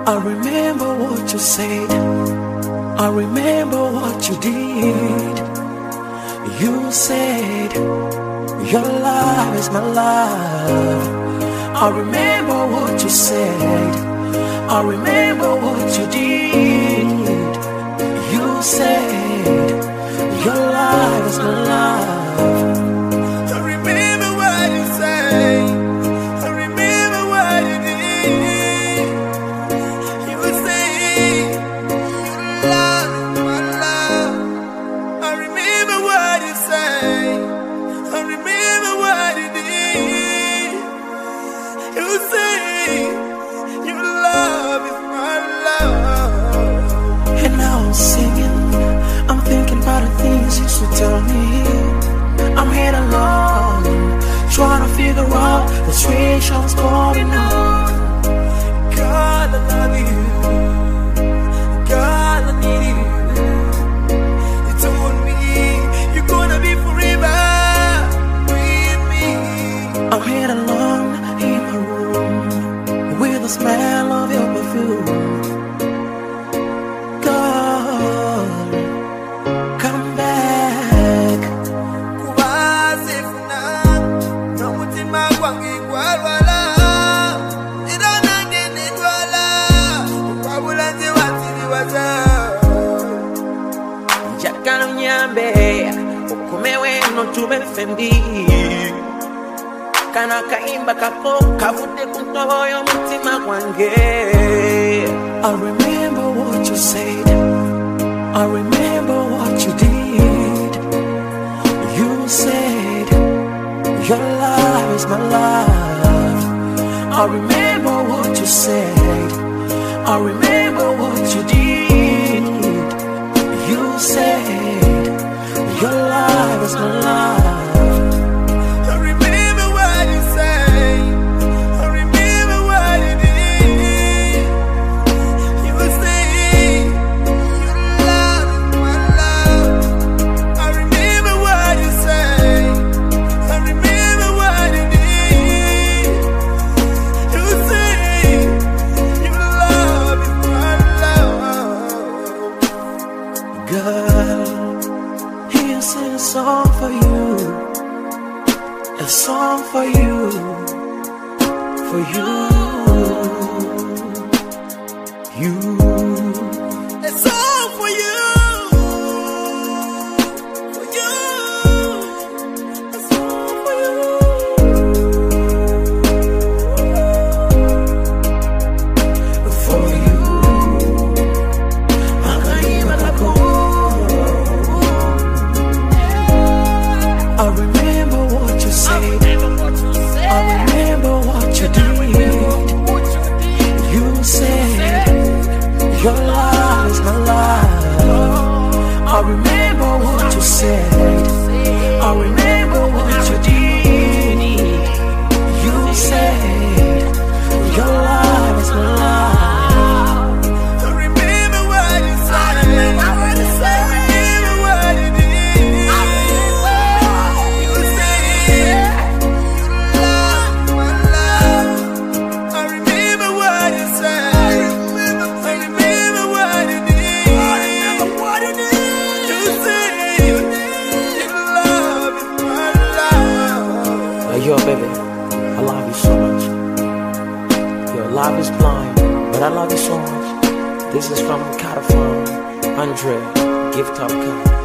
I remember what you said, I remember what you did. You said your love is my love. I remember what you said, I remember what you did. You said your love is my love. I remember what you said, I remember what you did. You said your love is my love. I remember what you said, I remember what you did. You say your love is my love. And now I'm singing, I'm thinking about the things you used to tell me. I'm here alone, trying to figure out the situation's going on. God, I love you. God, I need you. You told me you're gonna be forever with me. I'm here alone in my room with the smell of your perfume. God, come back. Kubasifuna nomutima gwange gwalwala era nange nendwala okwabula nze wansiriwaza. Njagala unyambe okumewo eno tube ffembi. Kana kayimba kako kavudde ku ntobo y'omutima gwange. I remember what you said, I remember what you did. You said your love is my love. I remember what you said, I remember what you did. You said your love is my love. I remember what you said, I remember what you did. You say your love is my love. I remember what you said, I remember what you did. You say your love is my love. Girl, here's a song for you, a song for you, for you, you. A song for you, for you, a song for you. For you, Makaima Lako. I remember what you said, I remember what you did. You said your love is my love. I remember what you said, I remember what you did. You said your love is my love. I remember what you said, I remember what you did. You said your love is my love. I remember what you said, I remember what you did. You said your love is my love. Yo, baby, I love you so much. Your love is blind, but I love you so much. This is from California, Andre, gift of God.